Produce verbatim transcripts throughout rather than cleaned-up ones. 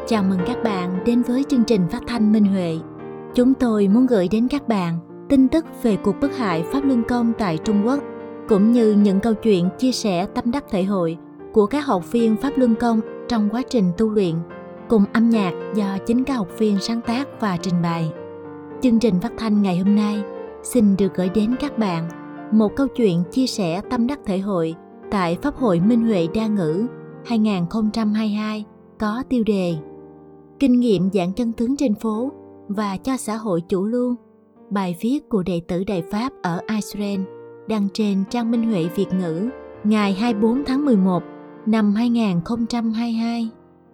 Chào mừng các bạn đến với chương trình phát thanh Minh Huệ. Chúng tôi muốn gửi đến các bạn tin tức về cuộc bức hại Pháp Luân Công tại Trung Quốc, cũng như những câu chuyện chia sẻ tâm đắc thể hội của các học viên Pháp Luân Công trong quá trình tu luyện, cùng âm nhạc do chính các học viên sáng tác và trình bày. Chương trình phát thanh ngày hôm nay xin được gửi đến các bạn một câu chuyện chia sẻ tâm đắc thể hội tại Pháp hội Minh Huệ Đa Ngữ hai không hai hai có tiêu đề Kinh nghiệm giảng chân tướng trên phố và cho xã hội chủ lưu. Bài viết của đệ tử Đại Pháp ở Israel đăng trên trang Minh Huệ Việt ngữ ngày hai mươi bốn tháng mười một năm hai không hai hai.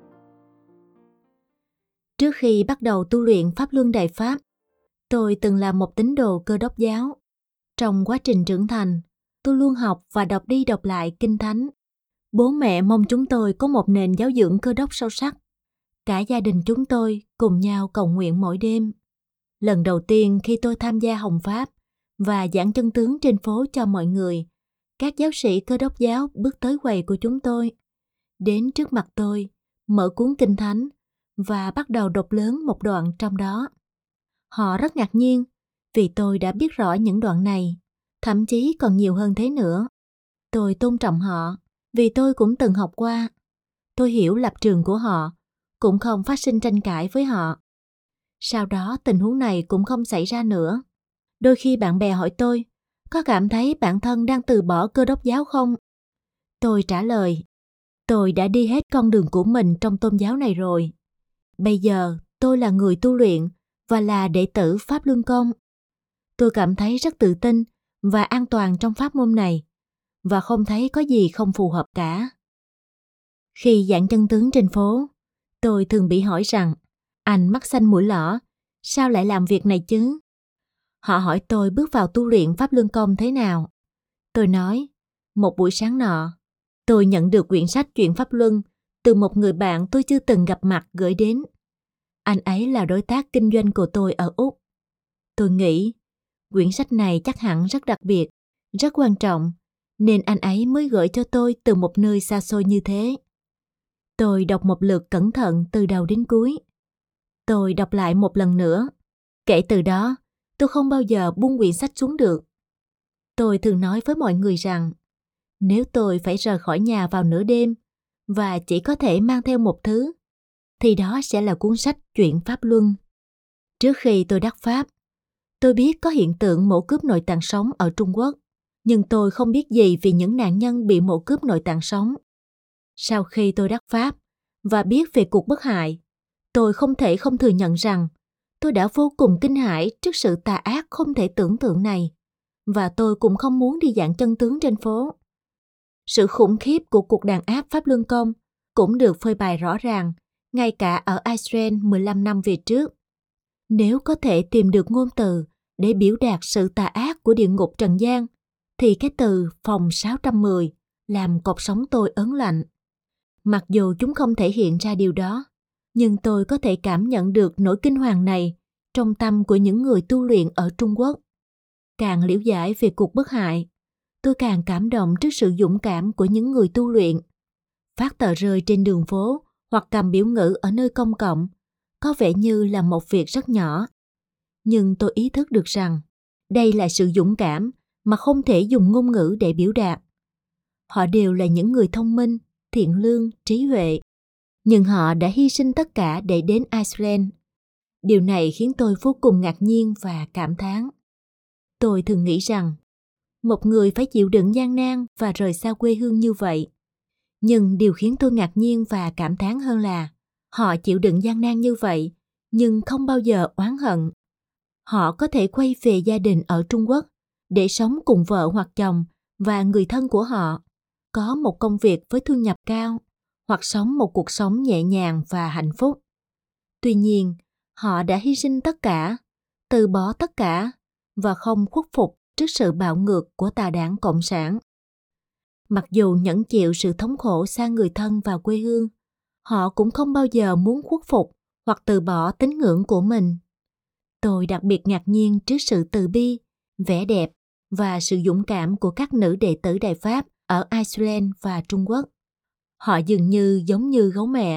Trước khi bắt đầu tu luyện Pháp Luân Đại Pháp, tôi từng là một tín đồ Cơ Đốc giáo. Trong quá trình trưởng thành, tôi luôn học và đọc đi đọc lại Kinh Thánh. Bố mẹ mong chúng tôi có một nền giáo dưỡng Cơ Đốc sâu sắc. Cả gia đình chúng tôi cùng nhau cầu nguyện mỗi đêm. Lần đầu tiên khi tôi tham gia hồng pháp và giảng chân tướng trên phố cho mọi người, các giáo sĩ Cơ Đốc giáo bước tới quầy của chúng tôi, đến trước mặt tôi, mở cuốn Kinh Thánh và bắt đầu đọc lớn một đoạn trong đó. Họ rất ngạc nhiên vì tôi đã biết rõ những đoạn này, thậm chí còn nhiều hơn thế nữa. Tôi tôn trọng họ vì tôi cũng từng học qua. Tôi hiểu lập trường của họ, cũng không phát sinh tranh cãi với họ. Sau đó tình huống này cũng không xảy ra nữa. Đôi khi bạn bè hỏi tôi, có cảm thấy bản thân đang từ bỏ Cơ Đốc giáo không? Tôi trả lời, tôi đã đi hết con đường của mình trong tôn giáo này rồi. Bây giờ tôi là người tu luyện và là đệ tử Pháp Luân Công. Tôi cảm thấy rất tự tin và an toàn trong pháp môn này, và không thấy có gì không phù hợp cả. Khi giảng chân tướng trên phố, tôi thường bị hỏi rằng, anh mắt xanh mũi lõ, sao lại làm việc này chứ? Họ hỏi tôi bước vào tu luyện Pháp Luân Công thế nào. Tôi nói, một buổi sáng nọ, tôi nhận được quyển sách Chuyện Pháp Luân từ một người bạn tôi chưa từng gặp mặt gửi đến. Anh ấy là đối tác kinh doanh của tôi ở Úc. Tôi nghĩ, quyển sách này chắc hẳn rất đặc biệt, rất quan trọng, nên anh ấy mới gửi cho tôi từ một nơi xa xôi như thế. Tôi đọc một lượt cẩn thận từ đầu đến cuối. Tôi đọc lại một lần nữa. Kể từ đó, tôi không bao giờ buông quyển sách xuống được. Tôi thường nói với mọi người rằng, nếu tôi phải rời khỏi nhà vào nửa đêm và chỉ có thể mang theo một thứ, thì đó sẽ là cuốn sách Chuyện Pháp Luân. Trước khi tôi đắc Pháp, tôi biết có hiện tượng mổ cướp nội tạng sống ở Trung Quốc, nhưng tôi không biết gì về những nạn nhân bị mổ cướp nội tạng sống. Sau khi tôi đắc Pháp và biết về cuộc bức hại, tôi không thể không thừa nhận rằng tôi đã vô cùng kinh hãi trước sự tà ác không thể tưởng tượng này, và tôi cũng không muốn đi giảng chân tướng trên phố. Sự khủng khiếp của cuộc đàn áp Pháp Luân Công cũng được phơi bày rõ ràng, ngay cả ở Israel mười lăm năm về trước. Nếu có thể tìm được ngôn từ để biểu đạt sự tà ác của địa ngục trần gian, thì cái từ phòng sáu trăm mười làm cột sống tôi ớn lạnh. Mặc dù chúng không thể hiện ra điều đó, nhưng tôi có thể cảm nhận được nỗi kinh hoàng này trong tâm của những người tu luyện ở Trung Quốc. Càng liễu giải về cuộc bức hại, tôi càng cảm động trước sự dũng cảm của những người tu luyện. Phát tờ rơi trên đường phố hoặc cầm biểu ngữ ở nơi công cộng có vẻ như là một việc rất nhỏ. Nhưng tôi ý thức được rằng đây là sự dũng cảm mà không thể dùng ngôn ngữ để biểu đạt. Họ đều là những người thông minh, thiện lương, trí huệ. Nhưng họ đã hy sinh tất cả để đến Iceland. Điều này khiến tôi vô cùng ngạc nhiên và cảm thán. Tôi thường nghĩ rằng, một người phải chịu đựng gian nan và rời xa quê hương như vậy. Nhưng điều khiến tôi ngạc nhiên và cảm thán hơn là, họ chịu đựng gian nan như vậy, nhưng không bao giờ oán hận. Họ có thể quay về gia đình ở Trung Quốc để sống cùng vợ hoặc chồng và người thân của họ, có một công việc với thu nhập cao, hoặc sống một cuộc sống nhẹ nhàng và hạnh phúc. Tuy nhiên, họ đã hy sinh tất cả, từ bỏ tất cả và không khuất phục trước sự bạo ngược của tà đảng Cộng sản. Mặc dù nhẫn chịu sự thống khổ xa người thân và quê hương, họ cũng không bao giờ muốn khuất phục hoặc từ bỏ tín ngưỡng của mình. Tôi đặc biệt ngạc nhiên trước sự từ bi, vẻ đẹp và sự dũng cảm của các nữ đệ tử Đại Pháp ở Iceland và Trung Quốc. Họ dường như giống như gấu mẹ,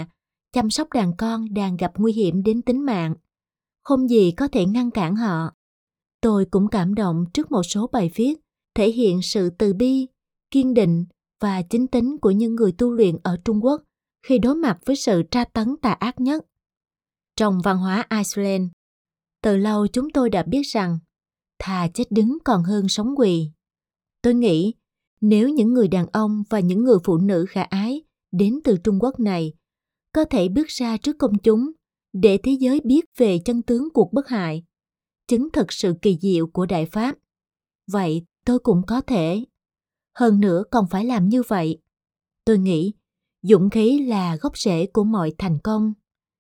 chăm sóc đàn con đang gặp nguy hiểm đến tính mạng. Không gì có thể ngăn cản họ. Tôi cũng cảm động trước một số bài viết thể hiện sự từ bi, kiên định và chính tính của những người tu luyện ở Trung Quốc khi đối mặt với sự tra tấn tà ác nhất. Trong văn hóa Iceland, từ lâu chúng tôi đã biết rằng thà chết đứng còn hơn sống quỳ. Tôi nghĩ nếu những người đàn ông và những người phụ nữ khả ái đến từ Trung Quốc này có thể bước ra trước công chúng để thế giới biết về chân tướng cuộc bất hại, chứng thực sự kỳ diệu của Đại Pháp, vậy tôi cũng có thể. Hơn nữa còn phải làm như vậy. Tôi nghĩ dũng khí là gốc rễ của mọi thành công.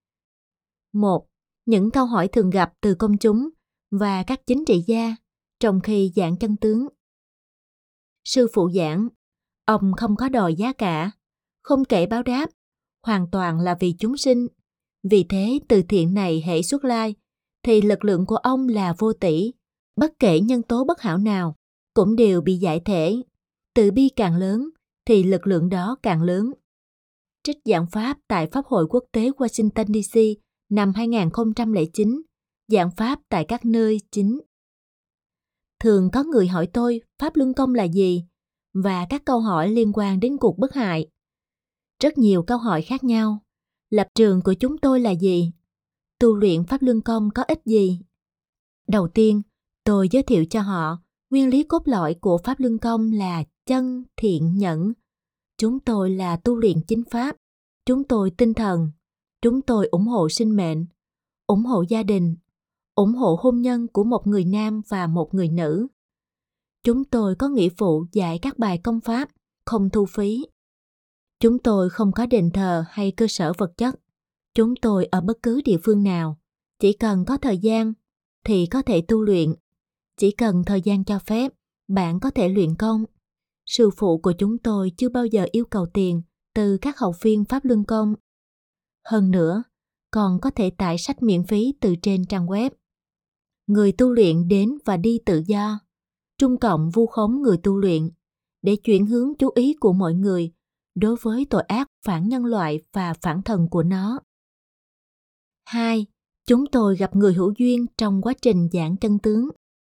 một. Những câu hỏi thường gặp từ công chúng và các chính trị gia trong khi giảng chân tướng. Sư phụ giảng, ông không có đòi giá cả, không kể báo đáp, hoàn toàn là vì chúng sinh. Vì thế từ thiện này hễ xuất lai, thì lực lượng của ông là vô tỷ, bất kể nhân tố bất hảo nào, cũng đều bị giải thể. Từ bi càng lớn, thì lực lượng đó càng lớn. Trích giảng pháp tại Pháp hội Quốc tế Washington đê xê năm hai không không chín, giảng pháp tại các nơi chính. Thường có người hỏi tôi Pháp Luân Công là gì và các câu hỏi liên quan đến cuộc bất hại. Rất nhiều câu hỏi khác nhau. Lập trường của chúng tôi là gì? Tu luyện Pháp Luân Công có ích gì? Đầu tiên, tôi giới thiệu cho họ nguyên lý cốt lõi của Pháp Luân Công là chân, thiện, nhẫn. Chúng tôi là tu luyện chính Pháp. Chúng tôi tinh thần. Chúng tôi ủng hộ sinh mệnh, ủng hộ gia đình, ủng hộ hôn nhân của một người nam và một người nữ. Chúng tôi có nghĩa vụ dạy các bài công pháp, không thu phí. Chúng tôi không có đền thờ hay cơ sở vật chất. Chúng tôi ở bất cứ địa phương nào. Chỉ cần có thời gian thì có thể tu luyện. Chỉ cần thời gian cho phép, bạn có thể luyện công. Sư phụ của chúng tôi chưa bao giờ yêu cầu tiền từ các học viên Pháp Luân Công. Hơn nữa, còn có thể tải sách miễn phí từ trên trang web. Người tu luyện đến và đi tự do. Trung Cộng vu khống người tu luyện để chuyển hướng chú ý của mọi người đối với tội ác phản nhân loại và phản thần của nó. hai. Chúng tôi gặp người hữu duyên trong quá trình giảng chân tướng.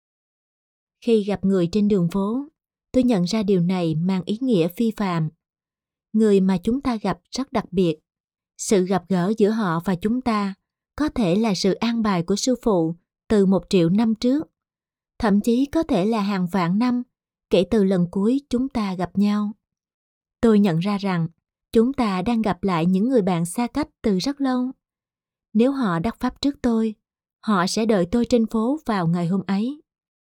Khi gặp người trên đường phố, tôi nhận ra điều này mang ý nghĩa phi phàm. Người mà chúng ta gặp rất đặc biệt. Sự gặp gỡ giữa họ và chúng ta có thể là sự an bài của sư phụ từ một triệu năm trước. Thậm chí có thể là hàng vạn năm kể từ lần cuối chúng ta gặp nhau. Tôi nhận ra rằng chúng ta đang gặp lại những người bạn xa cách từ rất lâu. Nếu họ đắc pháp trước tôi, họ sẽ đợi tôi trên phố vào ngày hôm ấy.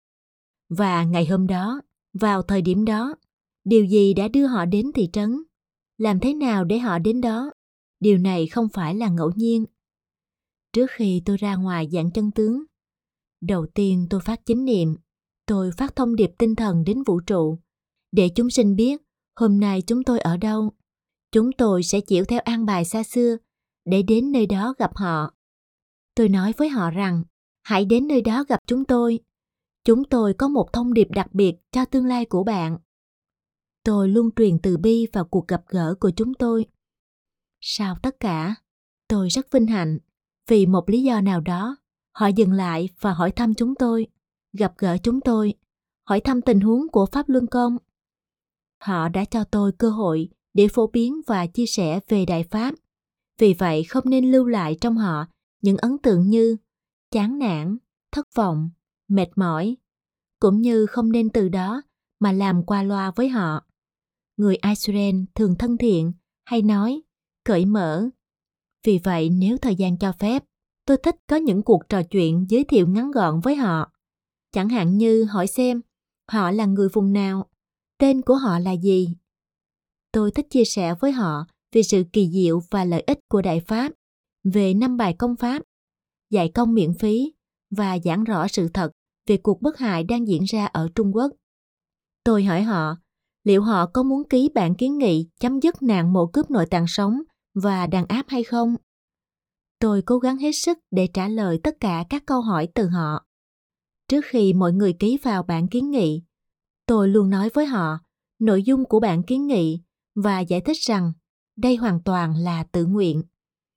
Và ngày hôm đó, vào thời điểm đó, điều gì đã đưa họ đến thị trấn? Làm thế nào để họ đến đó? Điều này không phải là ngẫu nhiên. Trước khi tôi ra ngoài giảng chân tướng, đầu tiên tôi phát chánh niệm, tôi phát thông điệp tinh thần đến vũ trụ, để chúng sinh biết hôm nay chúng tôi ở đâu. Chúng tôi sẽ chịu theo an bài xa xưa để đến nơi đó gặp họ. Tôi nói với họ rằng, hãy đến nơi đó gặp chúng tôi. Chúng tôi có một thông điệp đặc biệt cho tương lai của bạn. Tôi luôn truyền từ bi vào cuộc gặp gỡ của chúng tôi. Sau tất cả, tôi rất vinh hạnh. Vì một lý do nào đó, họ dừng lại và hỏi thăm chúng tôi, gặp gỡ chúng tôi, hỏi thăm tình huống của Pháp Luân Công. Họ đã cho tôi cơ hội để phổ biến và chia sẻ về Đại Pháp. Vì vậy không nên lưu lại trong họ những ấn tượng như chán nản, thất vọng, mệt mỏi, cũng như không nên từ đó mà làm qua loa với họ. Người Iceland thường thân thiện hay nói, cởi mở. Vì vậy nếu thời gian cho phép, tôi thích có những cuộc trò chuyện giới thiệu ngắn gọn với họ. Chẳng hạn như hỏi xem họ là người vùng nào, tên của họ là gì. Tôi thích chia sẻ với họ về sự kỳ diệu và lợi ích của Đại Pháp, về năm bài công pháp, dạy công miễn phí và giảng rõ sự thật về cuộc bất hại đang diễn ra ở Trung Quốc. Tôi hỏi họ, liệu họ có muốn ký bản kiến nghị chấm dứt nạn mổ cướp nội tạng sống và đàn áp hay không? Tôi cố gắng hết sức để trả lời tất cả các câu hỏi từ họ. Trước khi mọi người ký vào bản kiến nghị, tôi luôn nói với họ nội dung của bản kiến nghị và giải thích rằng đây hoàn toàn là tự nguyện.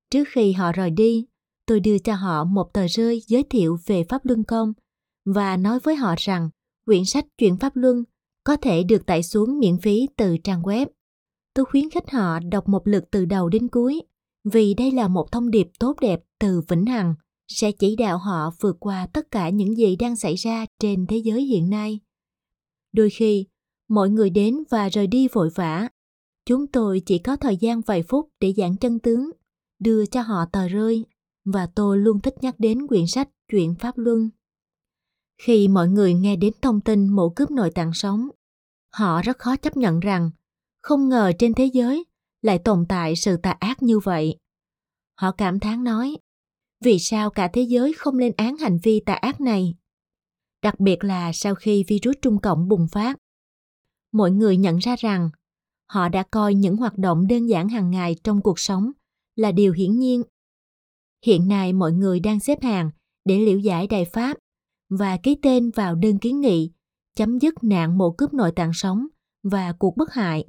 Trước khi họ rời đi, tôi đưa cho họ một tờ rơi giới thiệu về Pháp Luân Công và nói với họ rằng quyển sách Chuyện Pháp Luân có thể được tải xuống miễn phí từ trang web. Tôi khuyến khích họ đọc một lượt từ đầu đến cuối, vì đây là một thông điệp tốt đẹp từ vĩnh hằng, sẽ chỉ đạo họ vượt qua tất cả những gì đang xảy ra trên thế giới hiện nay. Đôi khi, mọi người đến và rời đi vội vã. Chúng tôi chỉ có thời gian vài phút để giảng chân tướng, đưa cho họ tờ rơi, và tôi luôn thích nhắc đến quyển sách Chuyện Pháp Luân. Khi mọi người nghe đến thông tin mổ cướp nội tạng sống, họ rất khó chấp nhận rằng không ngờ trên thế giới lại tồn tại sự tà ác như vậy. Họ cảm thán nói, vì sao cả thế giới không lên án hành vi tà ác này? Đặc biệt là sau khi virus Trung Cộng bùng phát. Mọi người nhận ra rằng họ đã coi những hoạt động đơn giản hàng ngày trong cuộc sống là điều hiển nhiên. Hiện nay mọi người đang xếp hàng để liễu giải Đại Pháp và ký tên vào đơn kiến nghị chấm dứt nạn mổ cướp nội tạng sống và cuộc bức hại.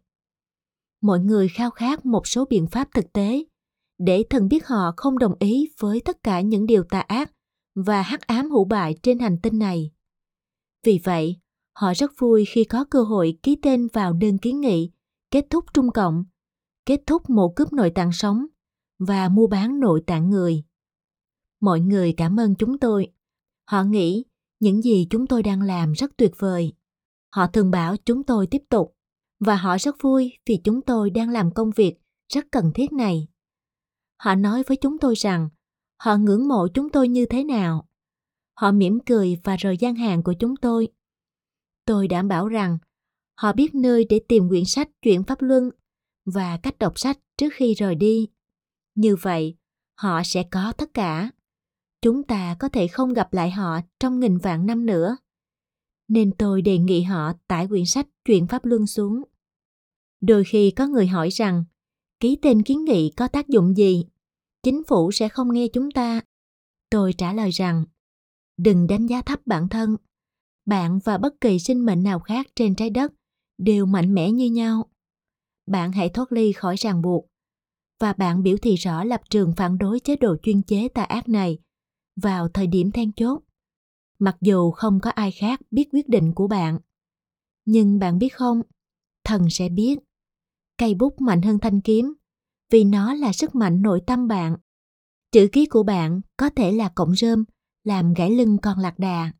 Mọi người khao khát một số biện pháp thực tế để thần biết họ không đồng ý với tất cả những điều tà ác và hắc ám hủ bại trên hành tinh này. Vì vậy, họ rất vui khi có cơ hội ký tên vào đơn kiến nghị kết thúc Trung Cộng, kết thúc mổ cướp nội tạng sống và mua bán nội tạng người. Mọi người cảm ơn chúng tôi. Họ nghĩ những gì chúng tôi đang làm rất tuyệt vời. Họ thường bảo chúng tôi tiếp tục, và họ rất vui vì chúng tôi đang làm công việc rất cần thiết này. Họ nói với chúng tôi rằng họ ngưỡng mộ chúng tôi như thế nào. Họ mỉm cười và rời gian hàng của chúng tôi. Tôi đảm bảo rằng họ biết nơi để tìm quyển sách Chuyện Pháp Luân và cách đọc sách trước khi rời đi. Như vậy, họ sẽ có tất cả. Chúng ta có thể không gặp lại họ trong nghìn vạn năm nữa. Nên tôi đề nghị họ tải quyển sách Chuyện Pháp Luân xuống. Đôi khi có người hỏi rằng, ký tên kiến nghị có tác dụng gì? Chính phủ sẽ không nghe chúng ta. Tôi trả lời rằng, đừng đánh giá thấp bản thân. Bạn và bất kỳ sinh mệnh nào khác trên trái đất đều mạnh mẽ như nhau. Bạn hãy thoát ly khỏi ràng buộc, và bạn biểu thị rõ lập trường phản đối chế độ chuyên chế tà ác này vào thời điểm then chốt, mặc dù không có ai khác biết quyết định của bạn. Nhưng bạn biết không, thần sẽ biết. Cây bút mạnh hơn thanh kiếm, vì nó là sức mạnh nội tâm bạn. Chữ ký của bạn có thể là cọng rơm làm gãy lưng con lạc đà.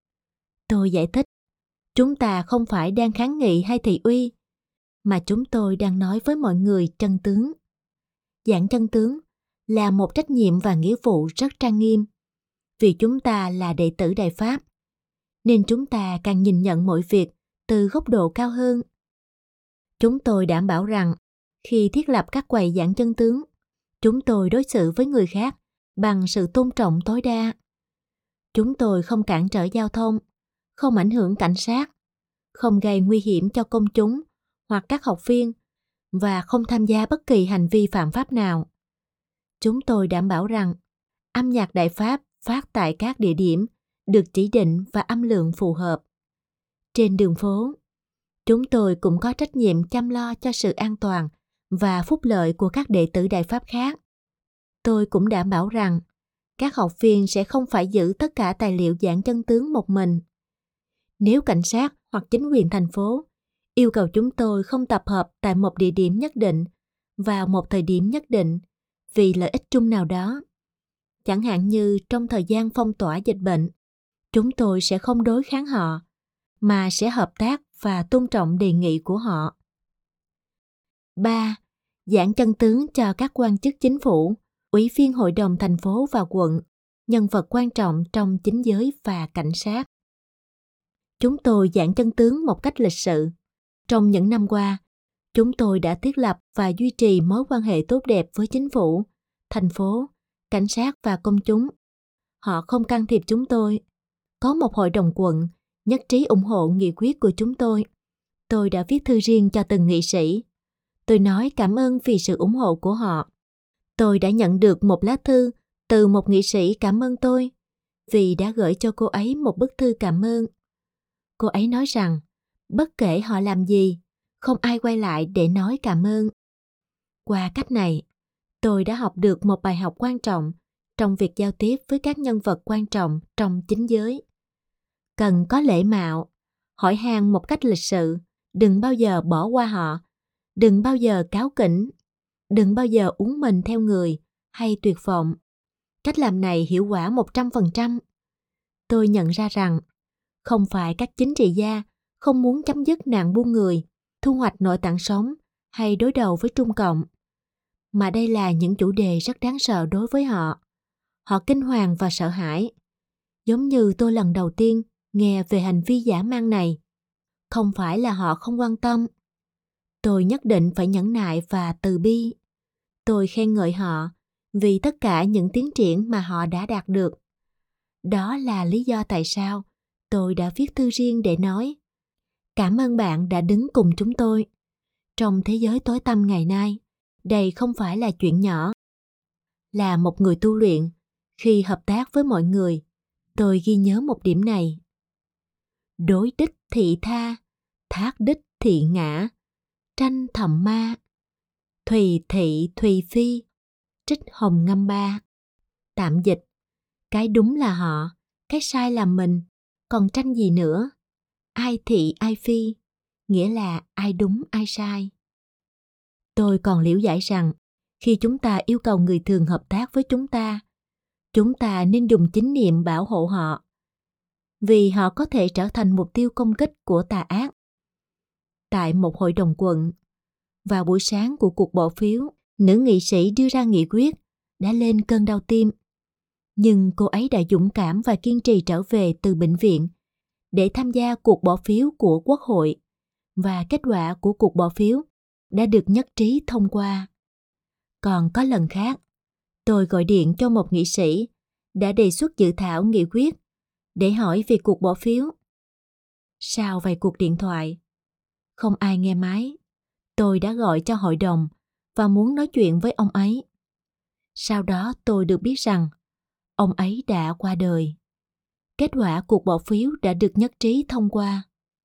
Tôi giải thích, chúng ta không phải đang kháng nghị hay thị uy, mà chúng tôi đang nói với mọi người chân tướng. Giảng chân tướng là một trách nhiệm và nghĩa vụ rất trang nghiêm, vì chúng ta là đệ tử Đại Pháp, nên chúng ta càng nhìn nhận mọi việc từ góc độ cao hơn. Chúng tôi đảm bảo rằng khi thiết lập các quầy giảng chân tướng, chúng tôi đối xử với người khác bằng sự tôn trọng tối đa. Chúng tôi không cản trở giao thông, không ảnh hưởng cảnh sát, không gây nguy hiểm cho công chúng hoặc các học viên, và không tham gia bất kỳ hành vi phạm pháp nào. Chúng tôi đảm bảo rằng âm nhạc Đại Pháp phát tại các địa điểm được chỉ định và âm lượng phù hợp. Trên đường phố, chúng tôi cũng có trách nhiệm chăm lo cho sự an toàn và phúc lợi của các đệ tử Đại Pháp khác. Tôi cũng đảm bảo rằng các học viên sẽ không phải giữ tất cả tài liệu giảng chân tướng một mình. Nếu cảnh sát hoặc chính quyền thành phố yêu cầu chúng tôi không tập hợp tại một địa điểm nhất định vào một thời điểm nhất định vì lợi ích chung nào đó, chẳng hạn như trong thời gian phong tỏa dịch bệnh, chúng tôi sẽ không đối kháng họ, mà sẽ hợp tác và tôn trọng đề nghị của họ. ba. Giảng chân tướng cho các quan chức chính phủ, ủy viên hội đồng thành phố và quận, nhân vật quan trọng trong chính giới và cảnh sát. Chúng tôi giảng chân tướng một cách lịch sự. Trong những năm qua, chúng tôi đã thiết lập và duy trì mối quan hệ tốt đẹp với chính phủ, thành phố, cảnh sát và công chúng. Họ không can thiệp chúng tôi. Có một hội đồng quận nhất trí ủng hộ nghị quyết của chúng tôi. Tôi đã viết thư riêng cho từng nghị sĩ. Tôi nói cảm ơn vì sự ủng hộ của họ. Tôi đã nhận được một lá thư từ một nghị sĩ cảm ơn tôi vì đã gửi cho cô ấy một bức thư cảm ơn. Cô ấy nói rằng bất kể họ làm gì, không ai quay lại để nói cảm ơn. Qua cách này, Tôi đã học được một bài học quan trọng trong việc giao tiếp với các nhân vật quan trọng trong chính giới. Cần có lễ mạo, hỏi han một cách lịch sự, đừng bao giờ bỏ qua họ, đừng bao giờ cáu kỉnh, đừng bao giờ uốn mình theo người hay tuyệt vọng. Cách làm này hiệu quả một trăm phần trăm. Tôi nhận ra rằng không phải các chính trị gia không muốn chấm dứt nạn buôn người, thu hoạch nội tạng sống hay đối đầu với Trung Cộng, mà đây là những chủ đề rất đáng sợ đối với họ. Họ kinh hoàng và sợ hãi, giống như tôi lần đầu tiên nghe về hành vi dã man này. Không phải là họ không quan tâm. Tôi nhất định phải nhẫn nại và từ bi. Tôi khen ngợi họ vì tất cả những tiến triển mà họ đã đạt được. Đó là lý do tại sao tôi đã viết thư riêng để nói: cảm ơn bạn đã đứng cùng chúng tôi. Trong thế giới tối tăm ngày nay, đây không phải là chuyện nhỏ. Là một người tu luyện, khi hợp tác với mọi người, tôi ghi nhớ một điểm này. Đối đích thị tha, thác đích thị ngã, tranh thầm ma, thùy thị thùy phi, trích hồng ngâm ba. Tạm dịch: cái đúng là họ, cái sai là mình, còn tranh gì nữa? Ai thị ai phi, nghĩa là ai đúng ai sai. Tôi còn liễu giải rằng, khi chúng ta yêu cầu người thường hợp tác với chúng ta, chúng ta nên dùng chánh niệm bảo hộ họ, vì họ có thể trở thành mục tiêu công kích của tà ác. Tại một hội đồng quận, vào buổi sáng của cuộc bỏ phiếu, nữ nghị sĩ đưa ra nghị quyết đã lên cơn đau tim. Nhưng cô ấy đã dũng cảm và kiên trì trở về từ bệnh viện để tham gia cuộc bỏ phiếu của Quốc hội, và kết quả của cuộc bỏ phiếu đã được nhất trí thông qua. Còn có lần khác, tôi gọi điện cho một nghị sĩ đã đề xuất dự thảo nghị quyết để hỏi về cuộc bỏ phiếu. Sau vài cuộc điện thoại, không ai nghe máy. Tôi đã gọi cho hội đồng và muốn nói chuyện với ông ấy. Sau đó tôi được biết rằng ông ấy đã qua đời. Kết quả cuộc bỏ phiếu đã được nhất trí thông qua.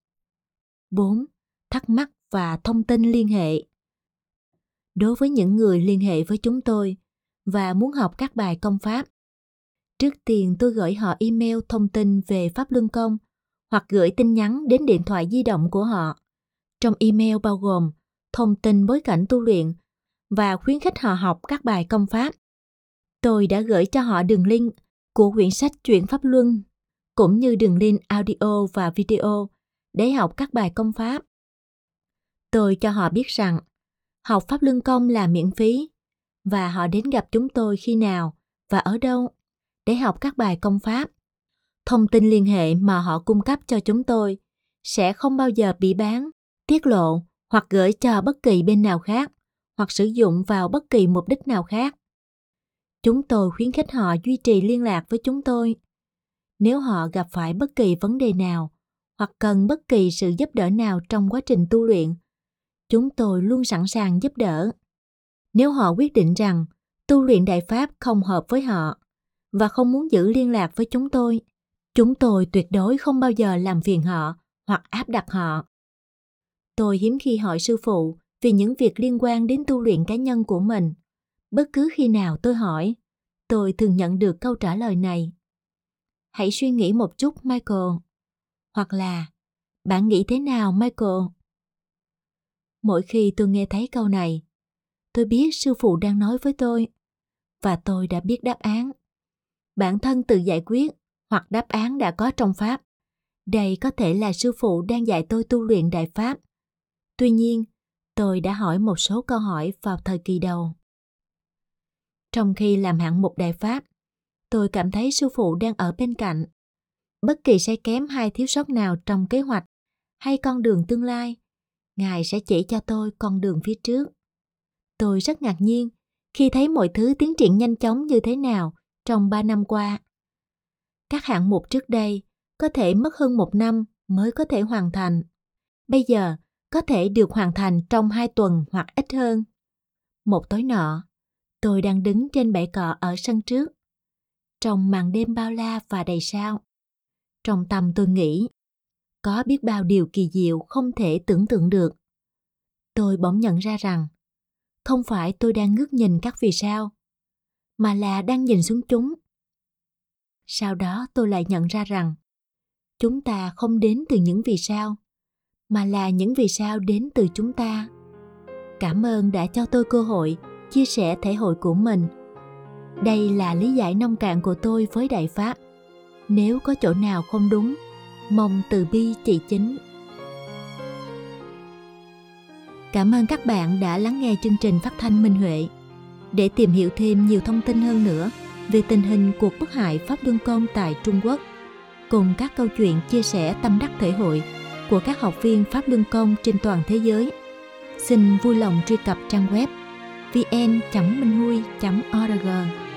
bốn. Thắc mắc và thông tin liên hệ. Đối với những người liên hệ với chúng tôi và muốn học các bài công pháp, trước tiên tôi gửi họ email thông tin về Pháp Luân Công hoặc gửi tin nhắn đến điện thoại di động của họ. Trong email bao gồm thông tin bối cảnh tu luyện và khuyến khích họ học các bài công pháp. Tôi đã gửi cho họ đường link của quyển sách Chuyện Pháp Luân, cũng như đường link audio và video để học các bài công pháp. Tôi cho họ biết rằng học Pháp Luân Công là miễn phí và họ đến gặp chúng tôi khi nào và ở đâu để học các bài công pháp. Thông tin liên hệ mà họ cung cấp cho chúng tôi sẽ không bao giờ bị bán, tiết lộ hoặc gửi cho bất kỳ bên nào khác hoặc sử dụng vào bất kỳ mục đích nào khác. Chúng tôi khuyến khích họ duy trì liên lạc với chúng tôi. Nếu họ gặp phải bất kỳ vấn đề nào hoặc cần bất kỳ sự giúp đỡ nào trong quá trình tu luyện, chúng tôi luôn sẵn sàng giúp đỡ. Nếu họ quyết định rằng tu luyện Đại Pháp không hợp với họ và không muốn giữ liên lạc với chúng tôi, chúng tôi tuyệt đối không bao giờ làm phiền họ hoặc áp đặt họ. Tôi hiếm khi hỏi sư phụ vì những việc liên quan đến tu luyện cá nhân của mình. Bất cứ khi nào tôi hỏi, tôi thường nhận được câu trả lời này: hãy suy nghĩ một chút, Michael. Hoặc là, bạn nghĩ thế nào, Michael? Mỗi khi tôi nghe thấy câu này, tôi biết sư phụ đang nói với tôi, và tôi đã biết đáp án. Bản thân tự giải quyết hoặc đáp án đã có trong Pháp. Đây có thể là sư phụ đang dạy tôi tu luyện Đại Pháp. Tuy nhiên, tôi đã hỏi một số câu hỏi vào thời kỳ đầu. Trong khi làm hạng mục Đại Pháp, tôi cảm thấy sư phụ đang ở bên cạnh. Bất kỳ sai kém hay thiếu sót nào trong kế hoạch hay con đường tương lai, Ngài sẽ chỉ cho tôi con đường phía trước. Tôi rất ngạc nhiên khi thấy mọi thứ tiến triển nhanh chóng như thế nào trong ba năm qua. Các hạng mục trước đây có thể mất hơn một năm mới có thể hoàn thành. Bây giờ có thể được hoàn thành trong hai tuần hoặc ít hơn. Một tối nọ, tôi đang đứng trên bãi cỏ ở sân trước, trong màn đêm bao la và đầy sao. Trong tâm tôi nghĩ, có biết bao điều kỳ diệu không thể tưởng tượng được. Tôi bỗng nhận ra rằng, không phải tôi đang ngước nhìn các vì sao, mà là đang nhìn xuống chúng. Sau đó tôi lại nhận ra rằng chúng ta không đến từ những vì sao, mà là những vì sao đến từ chúng ta. Cảm ơn đã cho tôi cơ hội chia sẻ thể hội của mình. Đây là lý giải nông cạn của tôi với Đại Pháp. Nếu có chỗ nào không đúng, mong từ bi chỉ chính. Cảm ơn các bạn đã lắng nghe chương trình phát thanh Minh Huệ. Để tìm hiểu thêm nhiều thông tin hơn nữa về tình hình cuộc bức hại Pháp Luân Công tại Trung Quốc, cùng các câu chuyện chia sẻ tâm đắc thể hội của các học viên Pháp Luân Công trên toàn thế giới, xin vui lòng truy cập trang web vê en chấm minh hui chấm o rờ giê.